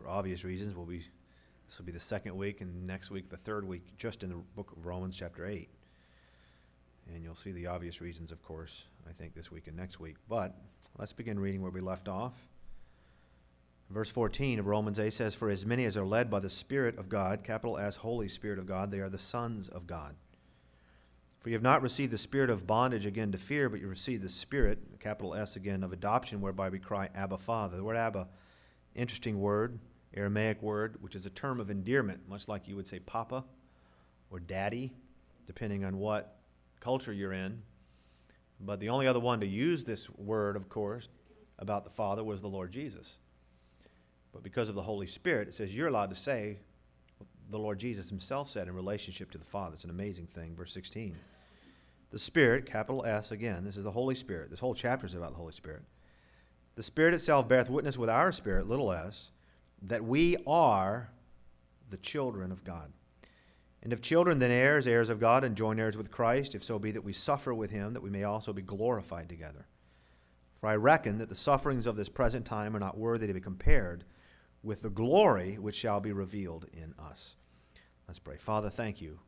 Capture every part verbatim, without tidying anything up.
obvious reasons, we'll be, this will be the second week, and next week the third week, just in the book of Romans chapter eight. And you'll see the obvious reasons, of course, I think this week and next week. But let's begin reading where we left off. Verse fourteen of Romans eight says, "For as many as are led by the Spirit of God," capital S, Holy Spirit of God, "they are the sons of God. For you have not received the spirit of bondage again to fear, but you received the Spirit," capital S again, "of adoption, whereby we cry, Abba, Father." The word Abba, interesting word, Aramaic word, which is a term of endearment, much like you would say Papa or Daddy, depending on what culture you're in. But the only other one to use this word, of course, about the Father was the Lord Jesus. But because of the Holy Spirit, it says you're allowed to say what the Lord Jesus himself said in relationship to the Father. It's an amazing thing. Verse sixteen. The Spirit, capital S again, this is the Holy Spirit. This whole chapter is about the Holy Spirit. "The Spirit itself beareth witness with our spirit," little s, "that we are the children of God. And if children, then heirs, heirs of God, and joint heirs with Christ, if so be that we suffer with him, that we may also be glorified together. For I reckon that the sufferings of this present time are not worthy to be compared with the glory which shall be revealed in us." Let's pray. Father, thank you.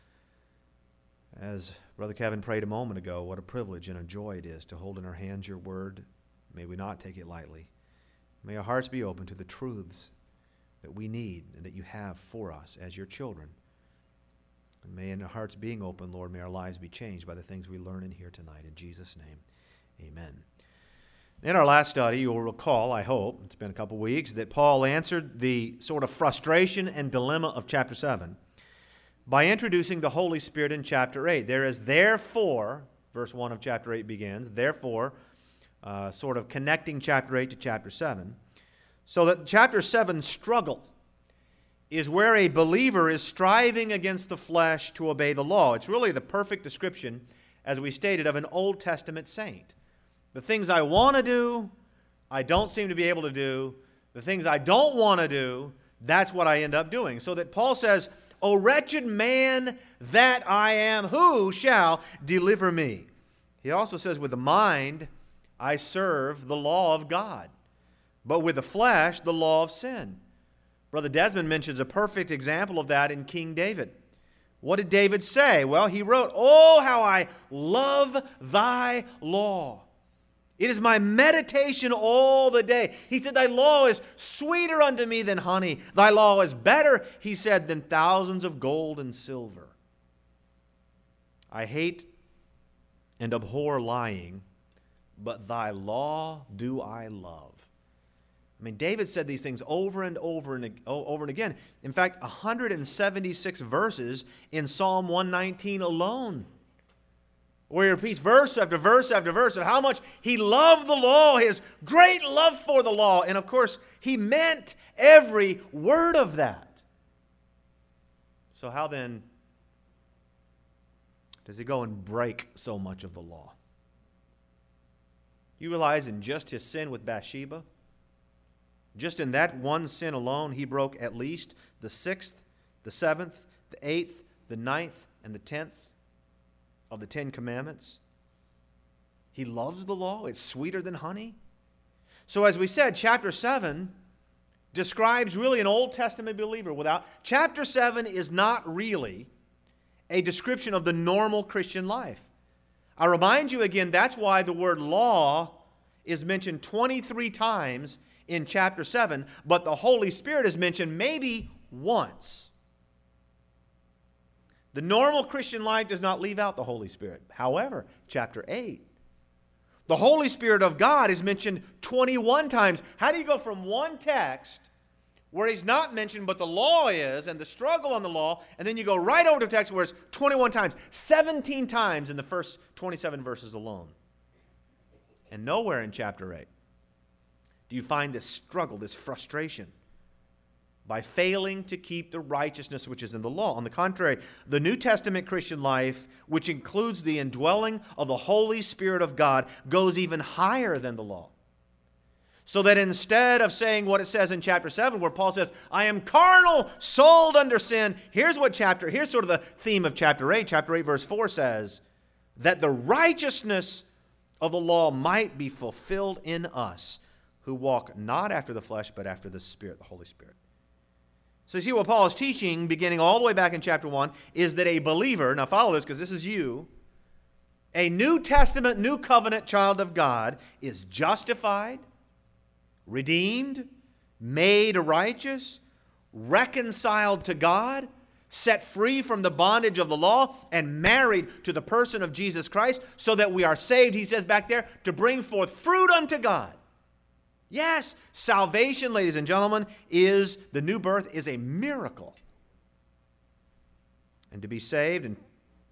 As Brother Kevin prayed a moment ago, what a privilege and a joy it is to hold in our hands your word. May we not take it lightly. May our hearts be open to the truths that we need and that you have for us as your children. And may in our hearts being open, Lord, may our lives be changed by the things we learn and hear tonight. In Jesus' name, amen. In our last study, you will recall, I hope, it's been a couple weeks, that Paul answered the sort of frustration and dilemma of chapter seven by introducing the Holy Spirit in chapter eight. There is therefore, verse one of chapter eight begins, therefore, uh, sort of connecting chapter eight to chapter seven, so that chapter seven's struggle is where a believer is striving against the flesh to obey the law. It's really the perfect description, as we stated, of an Old Testament saint. The things I want to do, I don't seem to be able to do. The things I don't want to do, that's what I end up doing. So that Paul says, "O wretched man that I am, who shall deliver me?" He also says, "With the mind I serve the law of God, but with the flesh the law of sin." Brother Desmond mentions a perfect example of that in King David. What did David say? Well, he wrote, "Oh, how I love thy law. It is my meditation all the day." He said, "Thy law is sweeter unto me than honey. Thy law is better," he said, "than thousands of gold and silver. I hate and abhor lying, but thy law do I love." I mean, David said these things over and over and over and again. In fact, one hundred seventy-six verses in Psalm one nineteen alone, where he repeats verse after verse after verse of how much he loved the law, his great love for the law. And of course, he meant every word of that. So how then does he go and break so much of the law? You realize in just his sin with Bathsheba, just in that one sin alone, he broke at least the sixth, the seventh, the eighth, the ninth, and the tenth of the Ten Commandments. He loves the law. It's sweeter than honey. So as we said, chapter seven describes really an Old Testament believer without... Chapter seven is not really a description of the normal Christian life. I remind you again, that's why the word law is mentioned twenty-three times in chapter seven, but the Holy Spirit is mentioned maybe once. The normal Christian life does not leave out the Holy Spirit. However, chapter eight, the Holy Spirit of God is mentioned twenty-one times. How do you go from one text where he's not mentioned but the law is and the struggle on the law, and then you go right over to a text where it's twenty-one times, seventeen times in the first twenty-seven verses alone? And nowhere in chapter eight do you find this struggle, this frustration by failing to keep the righteousness which is in the law. On the contrary, the New Testament Christian life, which includes the indwelling of the Holy Spirit of God, goes even higher than the law. So that instead of saying what it says in chapter seven, where Paul says, "I am carnal, sold under sin," here's what chapter, here's sort of the theme of chapter eight. Chapter eight, verse four says, "That the righteousness of the law might be fulfilled in us, who walk not after the flesh, but after the Spirit, the Holy Spirit. So you see what Paul is teaching, beginning all the way back in chapter one, is that a believer, now follow this because this is you, a New Testament, New Covenant child of God is justified, redeemed, made righteous, reconciled to God, set free from the bondage of the law, and married to the person of Jesus Christ, so that we are saved, he says back there, to bring forth fruit unto God. Yes, salvation, ladies and gentlemen, is, the new birth is a miracle. And to be saved and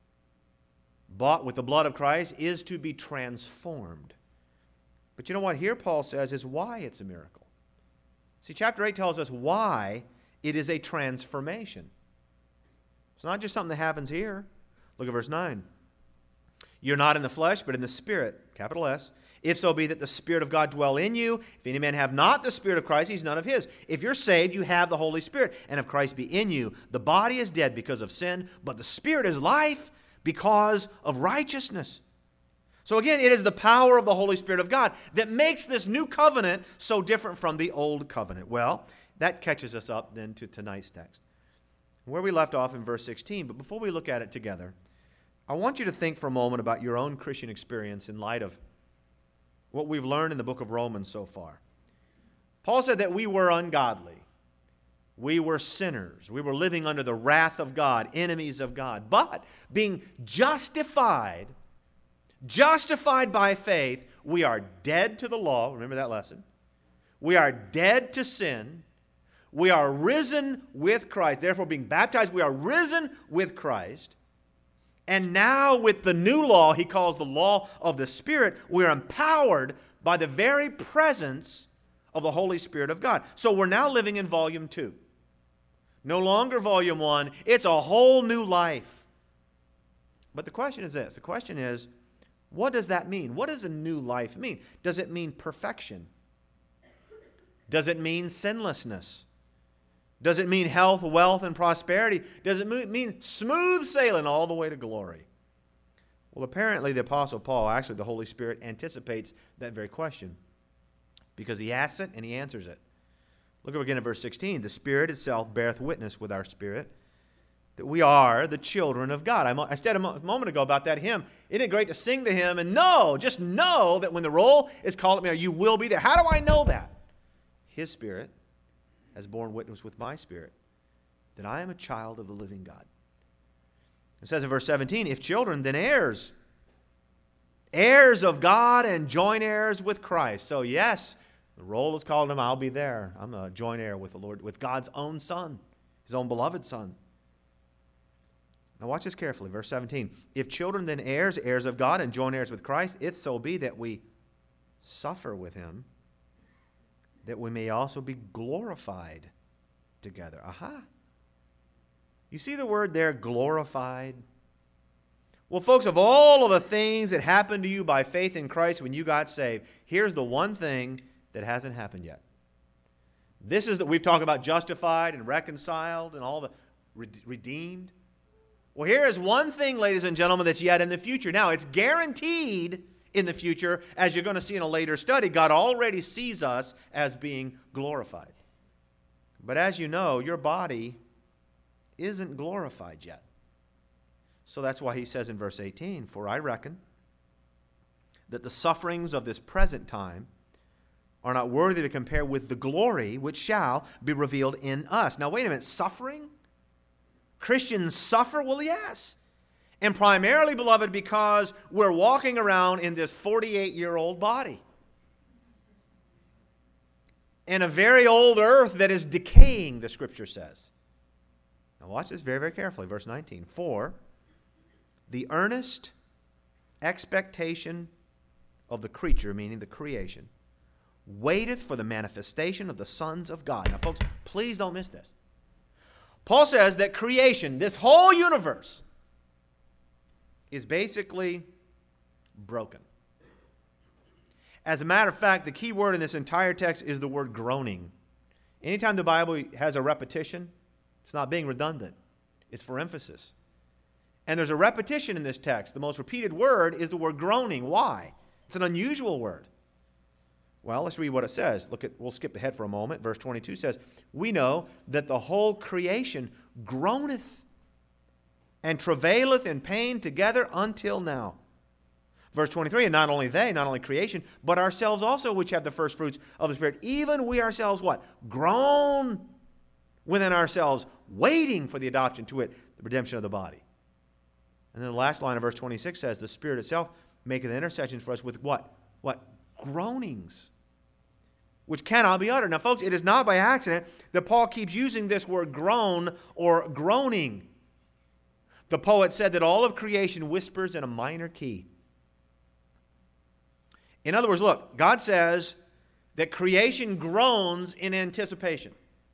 bought with the blood of Christ is to be transformed. But you know what? Here Paul says is why it's a miracle. See, chapter eight tells us why it is a transformation. It's not just something that happens here. Look at verse nine. You're not in the flesh, but in the Spirit, capital S. If so be that the Spirit of God dwell in you. If any man have not the Spirit of Christ, he's none of his. If you're saved, you have the Holy Spirit. And if Christ be in you, the body is dead because of sin, but the Spirit is life because of righteousness. So again, it is the power of the Holy Spirit of God that makes this new covenant so different from the old covenant. Well, that catches us up then to tonight's text, where we left off in verse sixteen. But before we look at it together, I want you to think for a moment about your own Christian experience in light of what we've learned in the book of Romans so far. Paul said that we were ungodly. We were sinners. We were living under the wrath of God, enemies of God. But being justified, justified by faith, we are dead to the law. Remember that lesson. We are dead to sin. We are risen with Christ. Therefore, being baptized, we are risen with Christ. And now with the new law, he calls the law of the Spirit, we are empowered by the very presence of the Holy Spirit of God. So we're now living in volume two. No longer volume one. It's a whole new life. But the question is this. The question is, what does that mean? What does a new life mean? Does it mean perfection? Does it mean sinlessness? Does it mean health, wealth, and prosperity? Does it mean smooth sailing all the way to glory? Well, apparently the Apostle Paul, actually the Holy Spirit, anticipates that very question because he asks it and he answers it. Look again at verse sixteen. The Spirit itself beareth witness with our spirit that we are the children of God. I said a moment ago about that hymn. Isn't it great to sing the hymn and know, just know that when the roll is called at me, you will be there. How do I know that? His Spirit has borne witness with my spirit that I am a child of the living God. It says in verse seventeen, if children, then heirs. Heirs of God and joint heirs with Christ. So yes, the roll is called him, I'll be there. I'm a joint heir with the Lord, with God's own Son, his own beloved Son. Now watch this carefully, verse seventeen. If children, then heirs, heirs of God and joint heirs with Christ, if so be that we suffer with him, that we may also be glorified together. Aha. You see the word there, glorified? Well, folks, of all of the things that happened to you by faith in Christ when you got saved, here's the one thing that hasn't happened yet. This is that we've talked about justified and reconciled and all the redeemed. Well, here is one thing, ladies and gentlemen, that's yet in the future. Now, it's guaranteed in the future, as you're going to see in a later study. God already sees us as being glorified. But as you know, your body isn't glorified yet. So that's why he says in verse eighteen, for I reckon that the sufferings of this present time are not worthy to compare with the glory which shall be revealed in us. Now wait a minute, suffering? Christians suffer? Well, yes. And primarily, beloved, because we're walking around in this forty-eight-year-old body. In a very old earth that is decaying, the Scripture says. Now watch this very, very carefully. Verse nineteen. For the earnest expectation of the creature, meaning the creation, waiteth for the manifestation of the sons of God. Now, folks, please don't miss this. Paul says that creation, this whole universe, is basically broken. As a matter of fact, the key word in this entire text is the word groaning. Anytime the Bible has a repetition, it's not being redundant. It's for emphasis. And there's a repetition in this text. The most repeated word is the word groaning. Why? It's an unusual word. Well, let's read what it says. Look at, we'll skip ahead for a moment. Verse twenty-two says, we know that the whole creation groaneth and travaileth in pain together until now. Verse twenty-three, and not only they, not only creation, but ourselves also, which have the first fruits of the Spirit, even we ourselves, what? Groan within ourselves, waiting for the adoption, to it, the redemption of the body. And then the last line of verse twenty-six says, the Spirit itself maketh intercessions for us with what? What? Groanings, which cannot be uttered. Now, folks, it is not by accident that Paul keeps using this word groan or groaning. The poet said that all of creation whispers in a minor key. In other words, look, God says that creation groans in anticipation.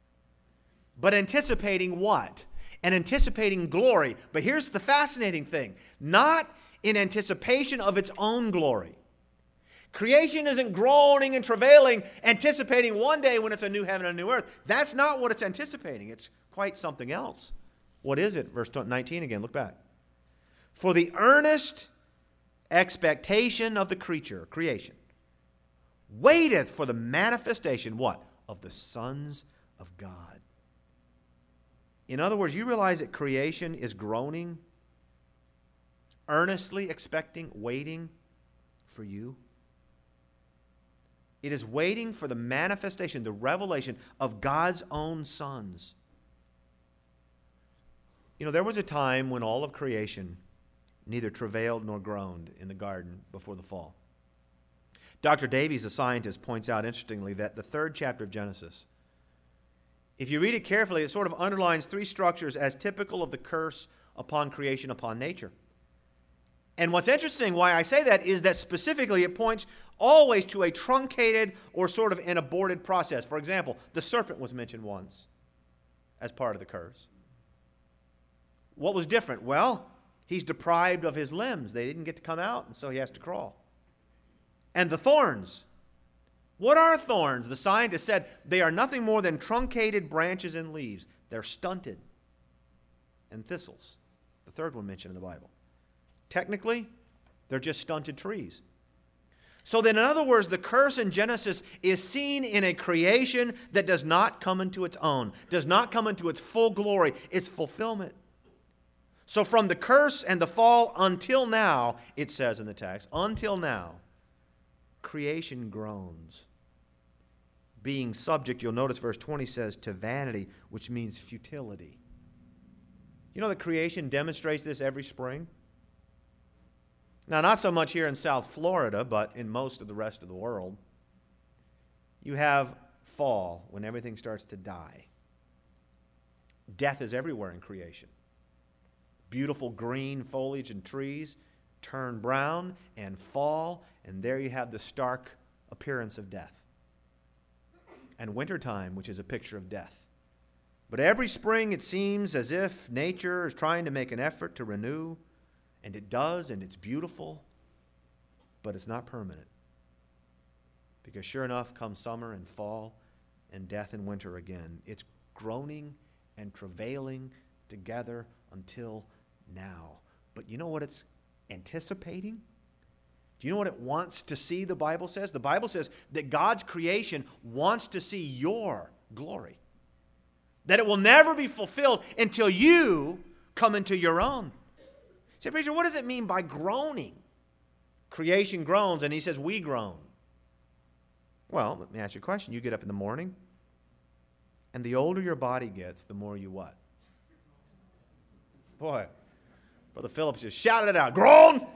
But anticipating what? And anticipating glory. But here's the fascinating thing. Not in anticipation of its own glory. Creation isn't groaning and travailing, anticipating one day when it's a new heaven and a new earth. That's not what it's anticipating. It's quite something else. What is it? Verse nineteen again, look back. For the earnest expectation of the creature, creation, waiteth for the manifestation, what? Of the sons of God. In other words, you realize that creation is groaning, earnestly expecting, waiting for you. It is waiting for the manifestation, the revelation of God's own sons. You know, there was a time when all of creation neither travailed nor groaned in the garden before the fall. Doctor Davies, a scientist, points out interestingly that the third chapter of Genesis, if you read it carefully, it sort of underlines three structures as typical of the curse upon creation, upon nature. And what's interesting, why I say that, is that specifically it points always to a truncated or sort of an aborted process. For example, the serpent was mentioned once as part of the curse. What was different? Well, he's deprived of his limbs. They didn't get to come out, and so he has to crawl. And the thorns. What are thorns? The scientist said they are nothing more than truncated branches and leaves. They're stunted. And thistles, the third one mentioned in the Bible. Technically, they're just stunted trees. So then, in other words, the curse in Genesis is seen in a creation that does not come into its own, does not come into its full glory, its fulfillment. So from the curse and the fall until now, it says in the text, until now, creation groans. Being subject, you'll notice verse twenty says, to vanity, which means futility. You know that creation demonstrates this every spring? Now, not so much here in South Florida, but in most of the rest of the world. You have fall when everything starts to die. Death is everywhere in creation. Beautiful green foliage and trees turn brown and fall, and there you have the stark appearance of death. And wintertime, which is a picture of death. But every spring it seems as if nature is trying to make an effort to renew. And it does, and it's beautiful, but it's not permanent. Because sure enough, comes summer and fall and death and winter again. It's groaning and travailing together until now. But you know what it's anticipating? Do you know what it wants to see, the Bible says? The Bible says that God's creation wants to see your glory. That it will never be fulfilled until you come into your own. Say, preacher, what does it mean by groaning? Creation groans, and he says we groan. Well, let me ask you a question. You get up in the morning, and the older your body gets, the more you what? Boy, Brother Phillips just shouted it out. Groan!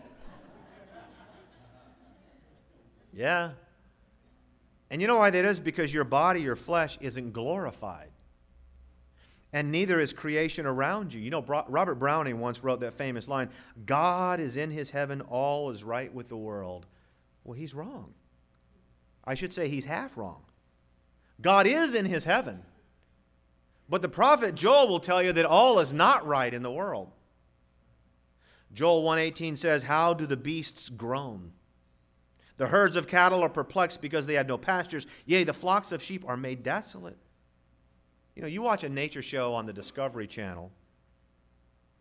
Yeah. And you know why that is? Because your body, your flesh, isn't glorified. And neither is creation around you. You know, Robert Browning once wrote that famous line, God is in his heaven, all is right with the world. Well, he's wrong. I should say he's half wrong. God is in his heaven. But the prophet Joel will tell you that all is not right in the world. Joel one eighteen says, how do the beasts groan? The herds of cattle are perplexed because they had no pastures. Yea, the flocks of sheep are made desolate. You know, you watch a nature show on the Discovery Channel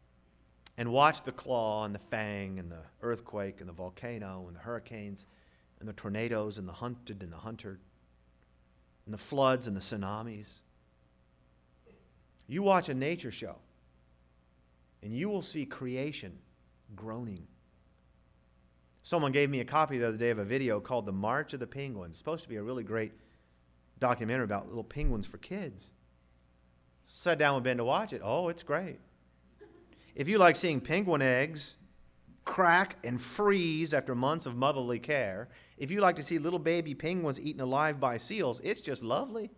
and watch the claw and the fang and the earthquake and the volcano and the hurricanes, and the tornadoes and the hunted and the hunter and the floods and the tsunamis. You watch a nature show and you will see creation groaning. Someone gave me a copy the other day of a video called The March of the Penguins. It's supposed to be a really great documentary about little penguins for kids. Sat down with Ben to watch it. Oh, it's great. If you like seeing penguin eggs crack and freeze after months of motherly care, if you like to see little baby penguins eaten alive by seals, it's just lovely.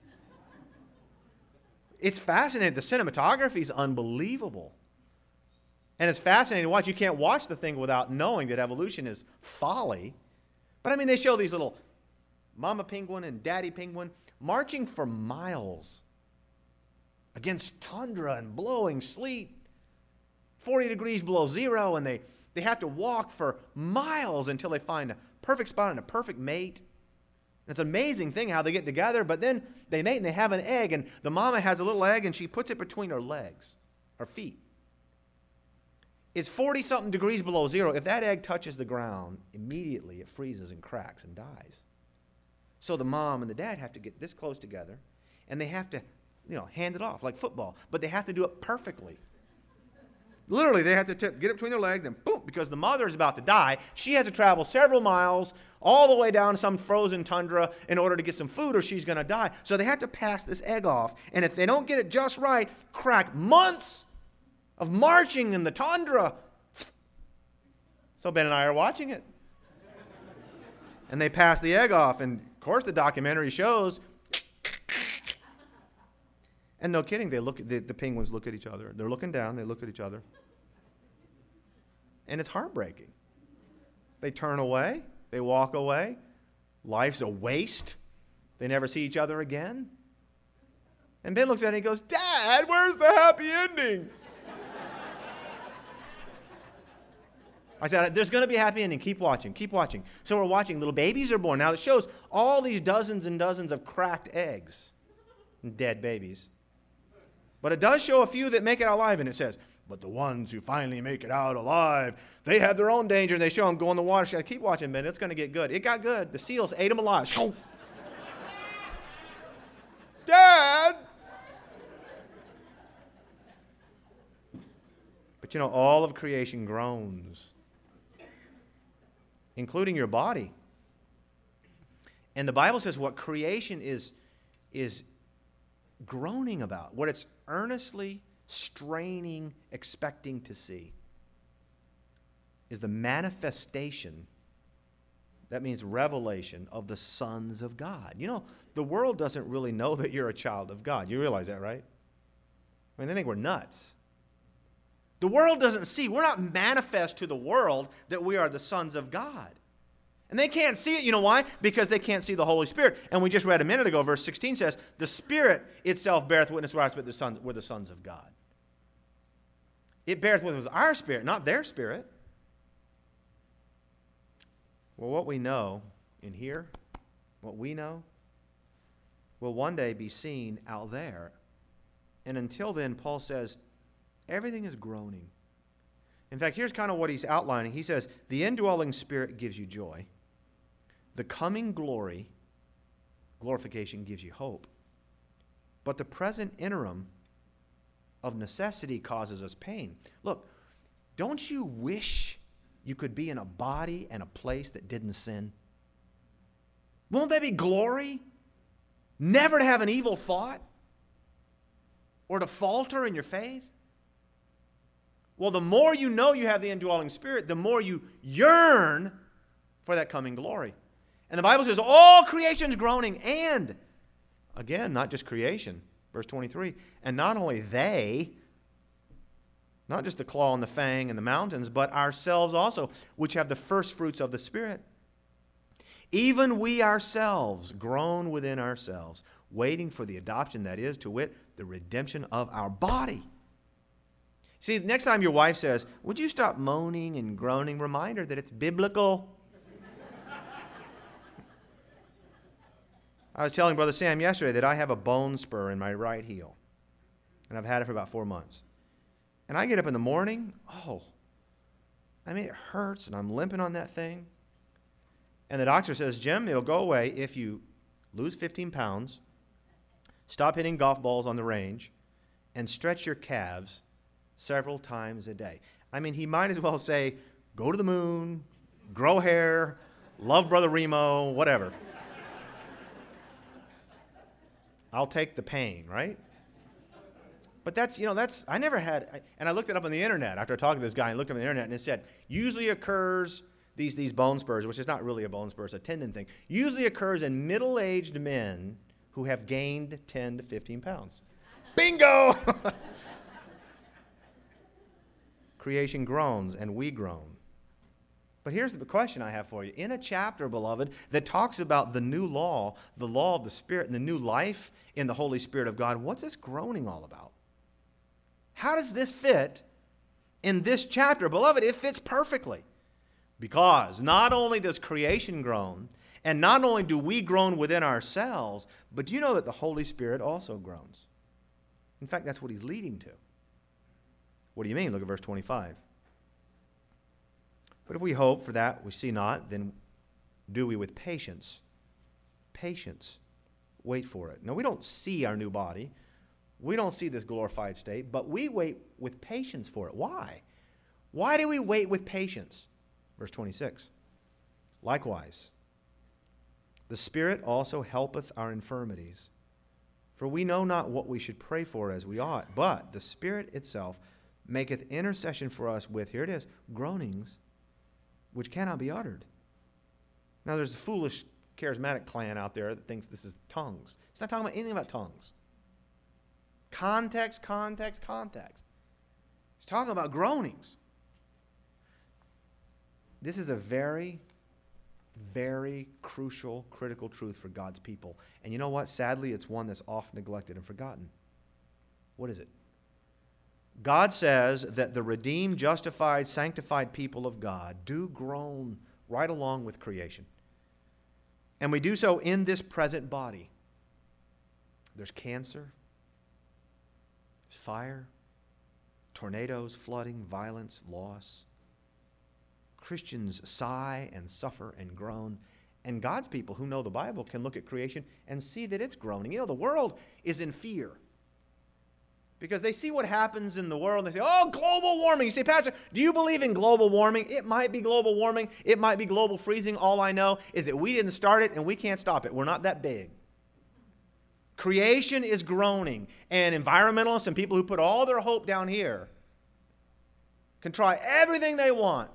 It's fascinating. The cinematography is unbelievable. And it's fascinating to watch. You can't watch the thing without knowing that evolution is folly. But I mean, they show these little mama penguin and daddy penguin marching for miles against tundra and blowing sleet, forty degrees below zero, and they, they have to walk for miles until they find a perfect spot and a perfect mate. And it's an amazing thing how they get together, but then they mate and they have an egg, and the mama has a little egg and she puts it between her legs, her feet. It's forty-something degrees below zero. If that egg touches the ground, immediately it freezes and cracks and dies. So the mom and the dad have to get this close together, and they have to, you know, hand it off like football, but they have to do it perfectly. Literally, they have to tip, get it between their legs, and boom, because the mother is about to die, she has to travel several miles all the way down some frozen tundra in order to get some food, or she's going to die. So they have to pass this egg off, and if they don't get it just right, crack months of marching in the tundra. So Ben and I are watching it. And they pass the egg off, and of course the documentary shows, and no kidding, they look, the, the penguins look at each other. They're looking down, they look at each other. And it's heartbreaking. They turn away, they walk away. Life's a waste. They never see each other again. And Ben looks at it and he goes, Dad, where's the happy ending? I said, there's going to be a happy ending. Keep watching. Keep watching. So we're watching. Little babies are born. Now it shows all these dozens and dozens of cracked eggs and dead babies. But it does show a few that make it out alive. And it says, but the ones who finally make it out alive, they have their own danger. And they show them go in the water. Keep watching, Ben. It's going to get good. It got good. The seals ate them alive. Dad! But you know, all of creation groans, including your body. And the Bible says what creation is, is groaning about, what it's earnestly straining, expecting to see, is the manifestation, that means revelation, of the sons of God. You know, the world doesn't really know that you're a child of God. You realize that, right? I mean, they think we're nuts. The world doesn't see. We're not manifest to the world that we are the sons of God. And they can't see it. You know why? Because they can't see the Holy Spirit. And we just read a minute ago, verse sixteen says, the Spirit itself beareth witness with our spirit that the sons, we're the sons of God. It beareth witness with our spirit, not their spirit. Well, what we know in here, what we know, will one day be seen out there. And until then, Paul says, everything is groaning. In fact, here's kind of what he's outlining. He says, the indwelling Spirit gives you joy. The coming glory, glorification, gives you hope. But the present interim of necessity causes us pain. Look, don't you wish you could be in a body and a place that didn't sin? Won't that be glory? Never to have an evil thought or to falter in your faith? Well, the more you know you have the indwelling Spirit, the more you yearn for that coming glory. And the Bible says all creation is groaning, and, again, not just creation, verse twenty-three, and not only they, not just the claw and the fang and the mountains, but ourselves also, which have the first fruits of the Spirit. Even we ourselves groan within ourselves, waiting for the adoption, that is, to wit, the redemption of our body. See, next time your wife says, would you stop moaning and groaning, remind her that it's biblical. I was telling Brother Sam yesterday that I have a bone spur in my right heel. And I've had it for about four months. And I get up in the morning, oh, I mean, it hurts, and I'm limping on that thing. And the doctor says, Jim, it'll go away if you lose fifteen pounds, stop hitting golf balls on the range, and stretch your calves several times a day. I mean, he might as well say, go to the moon, grow hair, love Brother Remo, whatever. I'll take the pain, right? But that's, you know, that's, I never had, I, and I looked it up on the internet after talking to this guy, and looked up on the internet, and it said, usually occurs, these, these bone spurs, which is not really a bone spur, it's a tendon thing, usually occurs in middle-aged men who have gained ten to fifteen pounds. Bingo! Creation groans, and we groan. But here's the question I have for you. In a chapter, beloved, that talks about the new law, the law of the Spirit, and the new life in the Holy Spirit of God, what's this groaning all about? How does this fit in this chapter? Beloved, it fits perfectly. Because not only does creation groan, and not only do we groan within ourselves, but do you know that the Holy Spirit also groans? In fact, that's what he's leading to. What do you mean? Look at verse twenty-five. But if we hope for that we see not, then do we with patience. Patience. Wait for it. Now, we don't see our new body. We don't see this glorified state, but we wait with patience for it. Why? Why do we wait with patience? Verse twenty-six. Likewise, the Spirit also helpeth our infirmities. For we know not what we should pray for as we ought, but the Spirit itself maketh intercession for us with, here it is, groanings which cannot be uttered. Now, there's a foolish charismatic clan out there that thinks this is tongues. It's not talking about anything about tongues. Context, context, context. It's talking about groanings. This is a very, very crucial, critical truth for God's people. And you know what? Sadly, it's one that's often neglected and forgotten. What is it? God says that the redeemed, justified, sanctified people of God do groan right along with creation. And we do so in this present body. There's cancer, there's fire, tornadoes, flooding, violence, loss. Christians sigh and suffer and groan. And God's people who know the Bible can look at creation and see that it's groaning. You know, the world is in fear. Because they see what happens in the world and they say, oh, global warming. You say, Pastor, do you believe in global warming? It might be global warming. It might be global freezing. All I know is that we didn't start it and we can't stop it. We're not that big. Creation is groaning. And environmentalists and people who put all their hope down here can try everything they want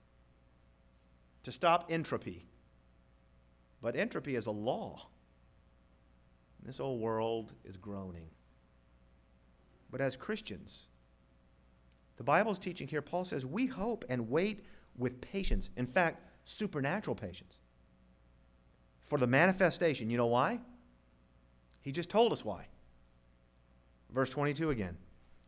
to stop entropy. But entropy is a law. This whole world is groaning. But as Christians, the Bible is teaching here, Paul says, we hope and wait with patience. In fact, supernatural patience. For the manifestation. You know why? He just told us why. Verse twenty-two again.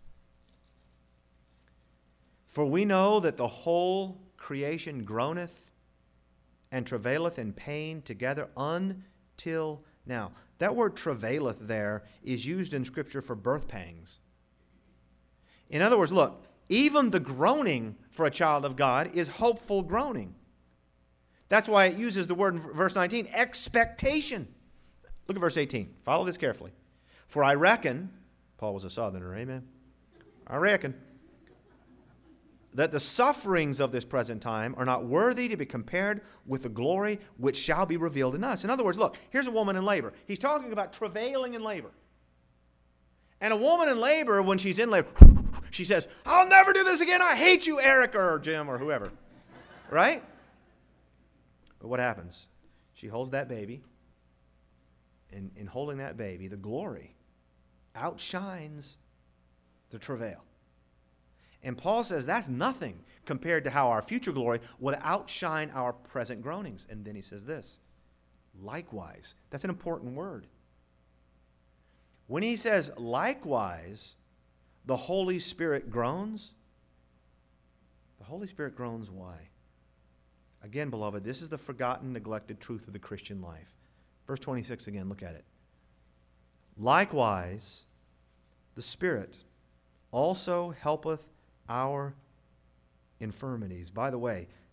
For we know that the whole creation groaneth and travaileth in pain together until now. That word travaileth there is used in Scripture for birth pangs. In other words, look, even the groaning for a child of God is hopeful groaning. That's why it uses the word in verse nineteen, expectation. Look at verse eighteen. Follow this carefully. For I reckon, Paul was a southerner, amen? I reckon that the sufferings of this present time are not worthy to be compared with the glory which shall be revealed in us. In other words, look, here's a woman in labor. He's talking about travailing in labor. And a woman in labor, when she's in labor, she says, I'll never do this again. I hate you, Eric or Jim or whoever. Right? But what happens? She holds that baby. And in holding that baby, the glory outshines the travail. And Paul says that's nothing compared to how our future glory will outshine our present groanings. And then he says this, likewise. That's an important word. When he says likewise, the Holy Spirit groans, the Holy Spirit groans why? Again, beloved, this is the forgotten, neglected truth of the Christian life. Verse twenty-six again, look at it. Likewise, the Spirit also helpeth our infirmities. By the way,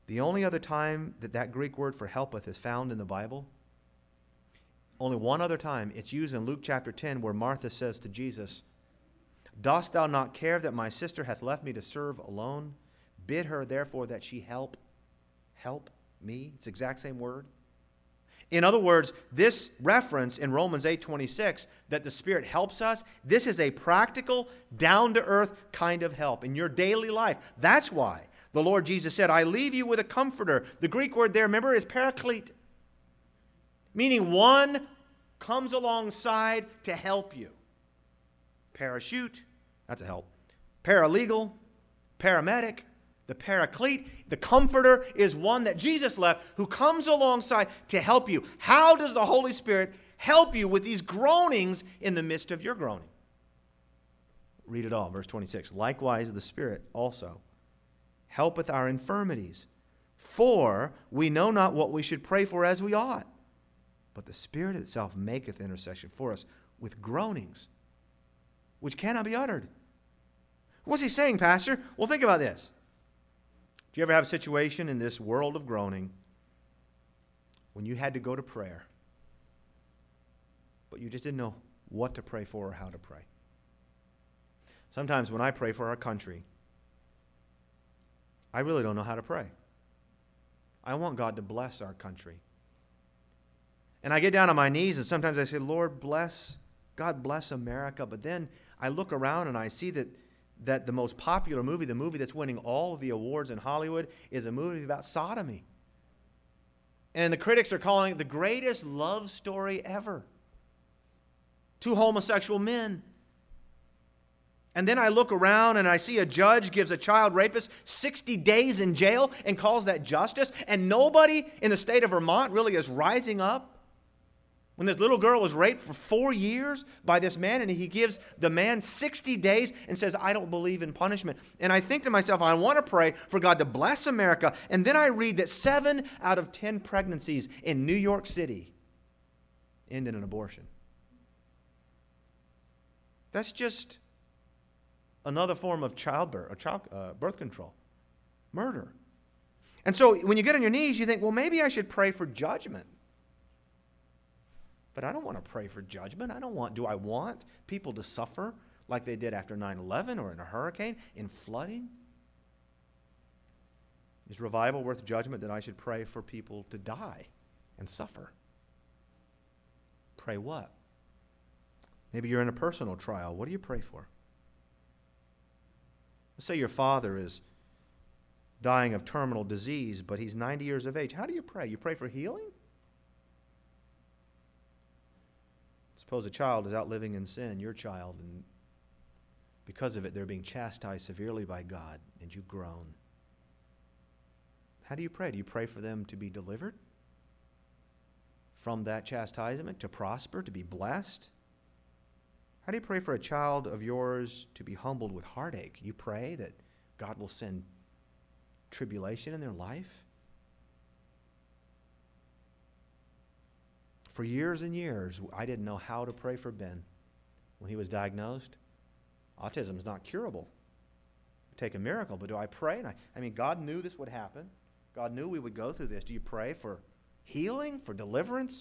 The only other time that that Greek word for helpeth is found in the Bible, only one other time, it's used in Luke chapter ten, where Martha says to Jesus, dost thou not care that my sister hath left me to serve alone? Bid her therefore that she help, help me. It's the exact same word. In other words, this reference in Romans eight twenty-six that the Spirit helps us, this is a practical, down-to-earth kind of help in your daily life. That's why the Lord Jesus said, I leave you with a comforter. The Greek word there, remember, is paraclete, meaning one comes alongside to help you. Parachute, that's a help. Paralegal, paramedic, the paraclete, the comforter is one that Jesus left who comes alongside to help you. How does the Holy Spirit help you with these groanings in the midst of your groaning? Read it all, verse twenty-six. Likewise, the Spirit also helpeth our infirmities, for we know not what we should pray for as we ought. But the Spirit itself maketh intercession for us with groanings which cannot be uttered. What's he saying, Pastor? Well, think about this. Do you ever have a situation in this world of groaning when you had to go to prayer, but you just didn't know what to pray for or how to pray? Sometimes when I pray for our country, I really don't know how to pray. I want God to bless our country. And I get down on my knees and sometimes I say, Lord, bless, God bless America. But then I look around and I see that that the most popular movie, the movie that's winning all of the awards in Hollywood, is a movie about sodomy. And the critics are calling it the greatest love story ever. Two homosexual men. And then I look around and I see a judge gives a child rapist sixty days in jail and calls that justice. And nobody in the state of Vermont really is rising up. When this little girl was raped for four years by this man, and he gives the man sixty days and says, I don't believe in punishment. And I think to myself, I want to pray for God to bless America. And then I read that seven out of ten pregnancies in New York City end in an abortion. That's just another form of childbirth, or child, uh, birth control, murder. And so when you get on your knees, you think, well, maybe I should pray for judgment. But I don't want to pray for judgment. I don't want, do I want people to suffer like they did after nine eleven or in a hurricane, in flooding? Is revival worth judgment that I should pray for people to die and suffer? Pray what? Maybe you're in a personal trial. What do you pray for? Let's say your father is dying of terminal disease, but he's ninety years of age. How do you pray? You pray for healing? Suppose a child is out living in sin, your child, and because of it they're being chastised severely by God, and you groan. How do you pray? Do you pray for them to be delivered from that chastisement, to prosper, to be blessed? How do you pray for a child of yours to be humbled with heartache? You pray that God will send tribulation in their life? For years and years, I didn't know how to pray for Ben when he was diagnosed. Autism is not curable. It'd take a miracle, but do I pray? And I, I mean, God knew this would happen. God knew we would go through this. Do you pray for healing, for deliverance?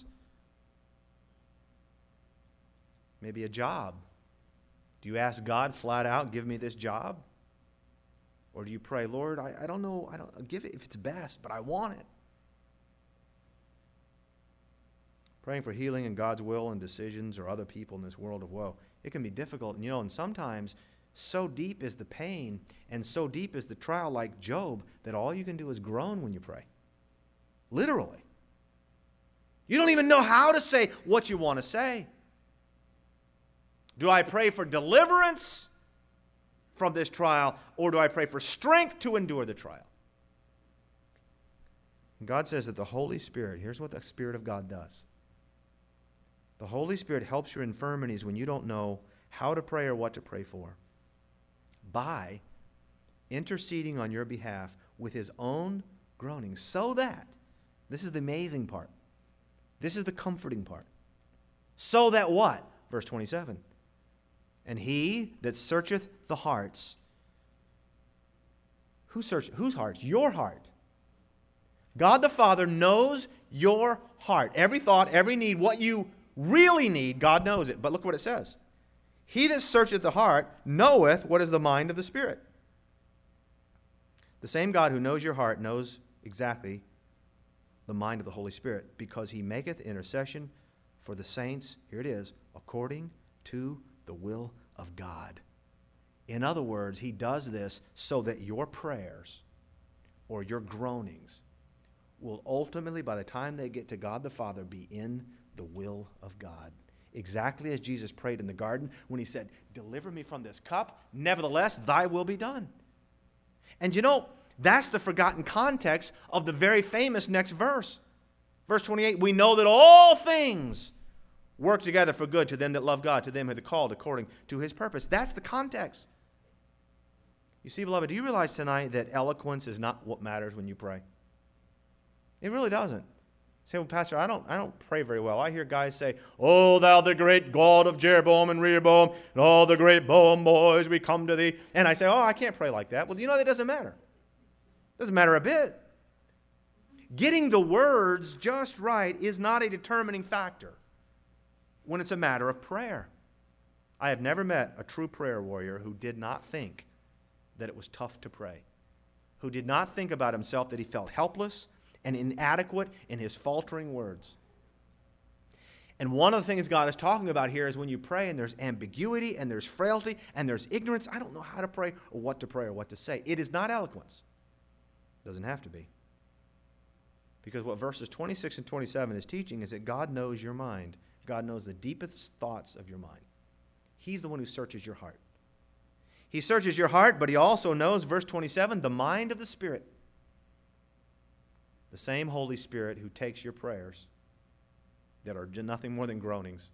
Maybe a job. Do you ask God flat out, give me this job? Or do you pray, Lord, I, I don't know, I don't give it if it's best, but I want it. Praying for healing in God's will and decisions or other people in this world of woe. It can be difficult. And you know, and sometimes so deep is the pain and so deep is the trial, like Job, that all you can do is groan when you pray. Literally. You don't even know how to say what you want to say. Do I pray for deliverance from this trial, or do I pray for strength to endure the trial? And God says that the Holy Spirit, here's what the Spirit of God does. The Holy Spirit helps your infirmities when you don't know how to pray or what to pray for, by interceding on your behalf with his own groaning, so that, this is the amazing part, this is the comforting part, so that what? Verse twenty-seven, and he that searcheth the hearts, who search, whose hearts? Your heart. God the Father knows your heart. Every thought, every need, what you really need, God knows it. But look what it says. He that searcheth the heart knoweth what is the mind of the Spirit. The same God who knows your heart knows exactly the mind of the Holy Spirit, because he maketh intercession for the saints, here it is, according to the will of God. In other words, he does this so that your prayers or your groanings will ultimately, by the time they get to God the Father, be in the will of God. Exactly as Jesus prayed in the garden when he said, deliver me from this cup, nevertheless, thy will be done. And you know, that's the forgotten context of the very famous next verse. Verse twenty-eight, we know that all things work together for good to them that love God, to them who are called according to his purpose. That's the context. You see, beloved, do you realize tonight that eloquence is not what matters when you pray? It really doesn't. Say, well, Pastor, I don't, I don't pray very well. I hear guys say, oh, thou the great God of Jeroboam and Rehoboam, and all the great Boam boys, we come to thee. And I say, oh, I can't pray like that. Well, you know, that doesn't matter. It doesn't matter a bit. Getting the words just right is not a determining factor when it's a matter of prayer. I have never met a true prayer warrior who did not think that it was tough to pray, who did not think about himself that he felt helpless and inadequate in his faltering words. And one of the things God is talking about here is when you pray and there's ambiguity and there's frailty and there's ignorance, I don't know how to pray or what to pray or what to say. It is not eloquence. It doesn't have to be. Because what verses twenty-six and twenty-seven is teaching is that God knows your mind. God knows the deepest thoughts of your mind. He's the one who searches your heart. He searches your heart, but he also knows, verse twenty-seven, the mind of the Spirit. The same Holy Spirit who takes your prayers that are nothing more than groanings.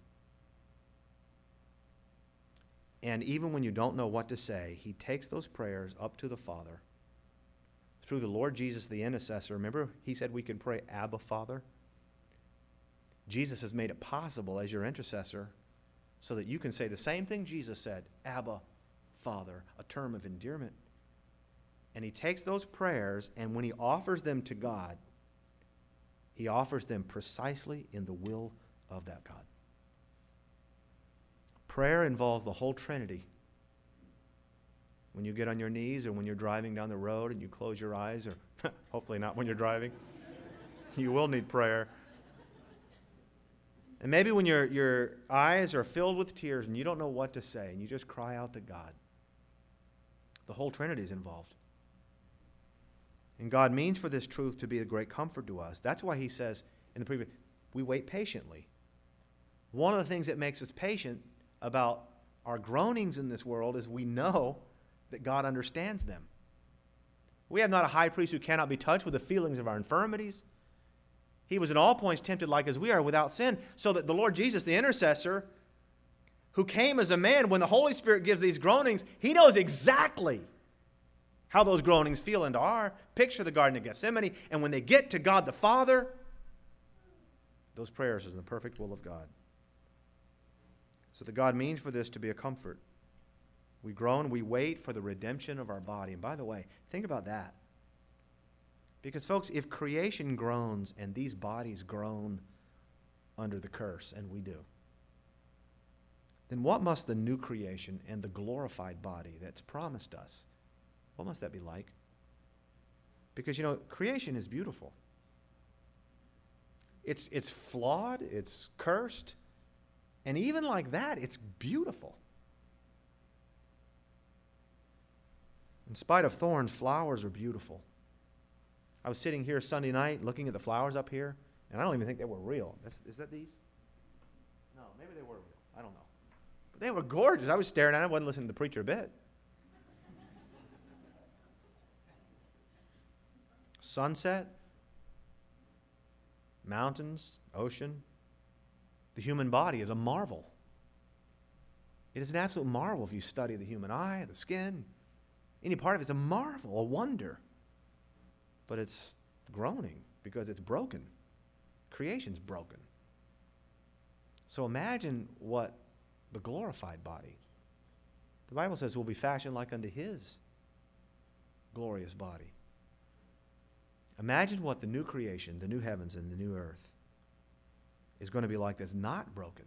And even when you don't know what to say, he takes those prayers up to the Father. Through the Lord Jesus, the intercessor, remember he said we can pray, Abba, Father? Jesus has made it possible as your intercessor so that you can say the same thing Jesus said, Abba, Father, a term of endearment. And he takes those prayers, and when he offers them to God, he offers them precisely in the will of that God. Prayer involves the whole Trinity. When you get on your knees or when you're driving down the road and you close your eyes, or hopefully not when you're driving, you will need prayer. And maybe when your, your eyes are filled with tears and you don't know what to say and you just cry out to God, the whole Trinity is involved. And God means for this truth to be a great comfort to us. That's why he says in the previous, we wait patiently. One of the things that makes us patient about our groanings in this world is we know that God understands them. We have not a high priest who cannot be touched with the feelings of our infirmities. He was in all points tempted like as we are without sin, so that the Lord Jesus, the intercessor, who came as a man, when the Holy Spirit gives these groanings, he knows exactly how those groanings feel into our picture, the Garden of Gethsemane. And when they get to God the Father, those prayers are in the perfect will of God. So that God means for this to be a comfort. We groan, we wait for the redemption of our body. And by the way, think about that. Because, folks, if creation groans and these bodies groan under the curse, and we do, then what must the new creation and the glorified body that's promised us, what must that be like? Because, you know, creation is beautiful. It's, it's flawed, it's cursed, and even like that, it's beautiful. In spite of thorns, flowers are beautiful. I was sitting here Sunday night looking at the flowers up here, and I don't even think they were real. That's, is that these? No, maybe they were real. I don't know. But they were gorgeous. I was staring at them. I wasn't listening to the preacher a bit. Sunset, mountains, ocean. The human body is a marvel. It is an absolute marvel if you study the human eye, the skin. Any part of it is a marvel, a wonder. But it's groaning because it's broken. Creation's broken. So imagine what the glorified body. The Bible says will be fashioned like unto his glorious body. Imagine what the new creation, the new heavens and the new earth is going to be like that's not broken.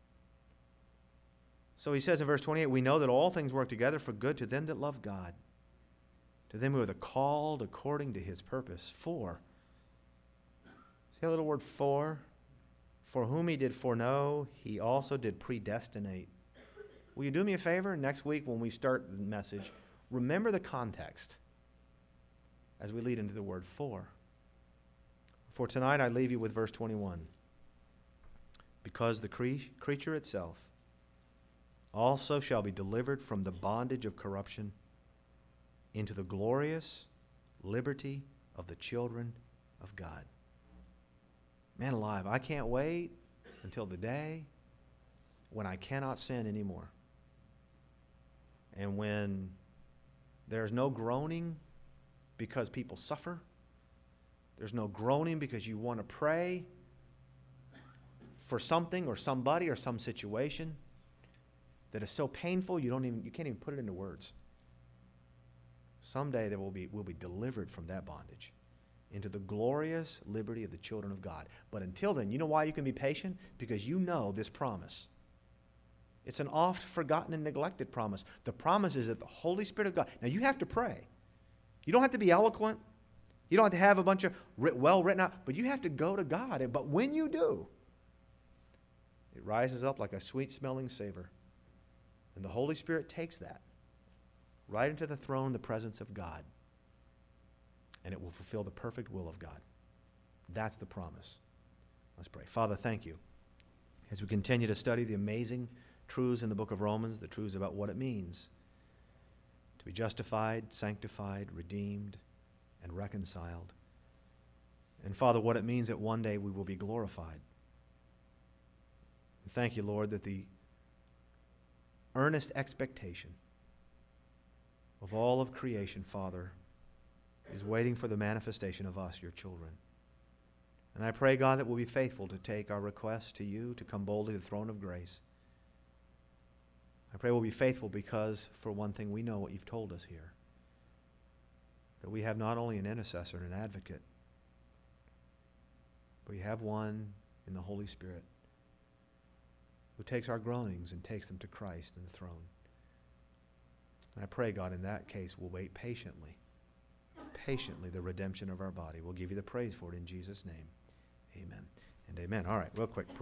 So he says in verse twenty-eight, we know that all things work together for good to them that love God, to them who are the called according to his purpose. For, see a little word for? For whom he did foreknow, he also did predestinate. Will you do me a favor? Next week when we start the message, remember the context as we lead into the word for. For tonight I leave you with verse twenty-one. Because the cre- creature itself also shall be delivered from the bondage of corruption into the glorious liberty of the children of God. Man alive, I can't wait until the day when I cannot sin anymore. And when there's no groaning because people suffer, there's no groaning because you want to pray for something or somebody or some situation that is so painful you don't even you can't even put it into words. Someday there will be we'll be delivered from that bondage into the glorious liberty of the children of God. But until then, you know why you can be patient? Because you know this promise. It's an oft forgotten and neglected promise. The promise is that the Holy Spirit of God. Now you have to pray. You don't have to be eloquent. You don't have to have a bunch of well written out, but you have to go to God. But when you do, it rises up like a sweet smelling savor. And the Holy Spirit takes that right into the throne, the presence of God. And it will fulfill the perfect will of God. That's the promise. Let's pray. Father, thank you. As we continue to study the amazing truths in the book of Romans, the truths about what it means to be justified, sanctified, redeemed, and reconciled. And Father, what it means that one day we will be glorified. And thank you, Lord, that the earnest expectation of all of creation, Father, is waiting for the manifestation of us, your children. And I pray, God, that we'll be faithful to take our requests to you, to come boldly to the throne of grace. I pray we'll be faithful because, for one thing, we know what you've told us here, that we have not only an intercessor and an advocate, but we have one in the Holy Spirit who takes our groanings and takes them to Christ and the throne. And I pray, God, in that case, we'll wait patiently, patiently the redemption of our body. We'll give you the praise for it in Jesus' name. Amen and amen. All right, real quick.